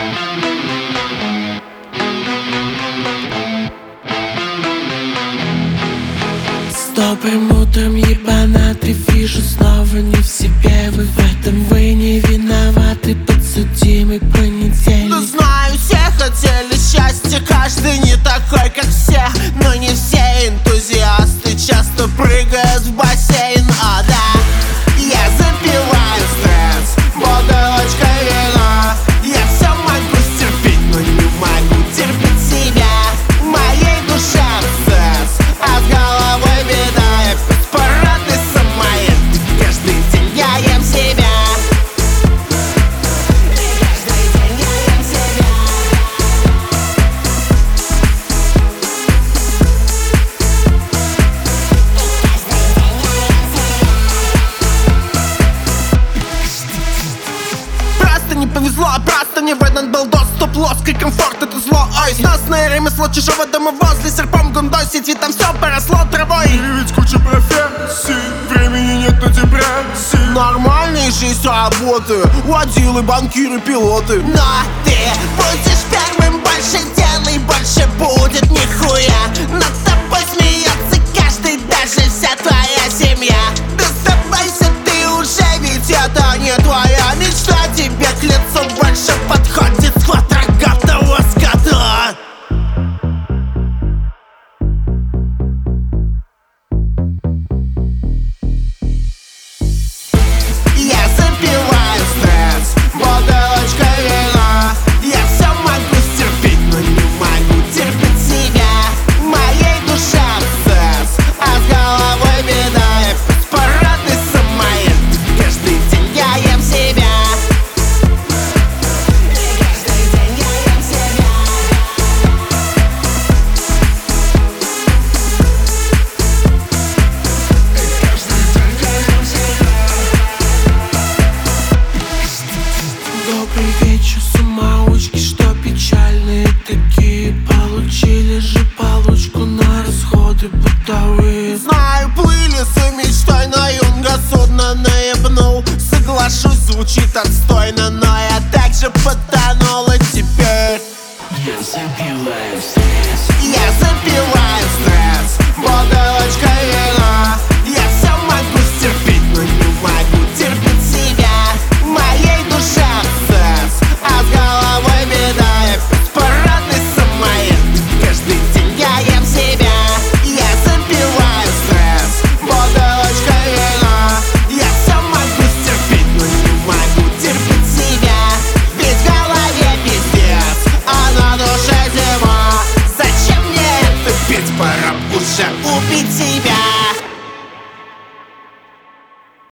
Добрым утром, ебанат, вижу снова не в себе. Вы в этом, вы не виноваты, подсудимый понедельник. Да знаю, все хотели счастья, каждый не такой, как все. Но не все энтузиасты часто прыгают в бассейн. О да, я запиваю стресс бутылочкой вина. Я все могу стерпеть, но не могу терпеть себя. Моей душе абсцесс, а в головой беда. Я беспорадный самоед, каждый день я ем себя. Не повезло, просто не выдан был доступ. Ложкой комфорт — это зло. Ой, сносное ремесло чужого дома возле. Серпом гундосить, ведь там все поросло травой. И ведь куча профессий, времени нет на депрессии. Нормальная жизнь, работы, водилы, банкиры, пилоты. Но ты будешь первым, больше делай, больше будет нихуя. Над тобой смеется каждый, даже вся твоя семья. Да сдавайся ты уже, ведь это не твоя мечта. Тебе к лицу больше подходит склад рогатого скота. Я запиваю стресс бутылочкой вина. Я все могу стерпеть, но не могу терпеть себя. Моей душе абсцесс, а с головой беда. Я беспорадный самоед, каждый день я ем себя. Добрый вечер, самоучки, что печальные такие. Получили же получку на расходы бытовые. Знаю, плыли за мечтой, но юнга судно наебнул. Соглашусь, звучит отстойно, но я также потонул. И теперь Я запиваю стресс. я запиваю стресс бутылочкой вина. Я все могу стерпеть, но не могу терпеть себя. Моей душе абсцесс, а с головой беда. Я беспорадный самоед, каждый день я ем себя. Я запиваю стресс бутылочкой вина. Я все могу стерпеть, но не могу терпеть себя. Ведь в голове пиздец, а на душе зима. Зачем мне это петь? Пора уже убить себя.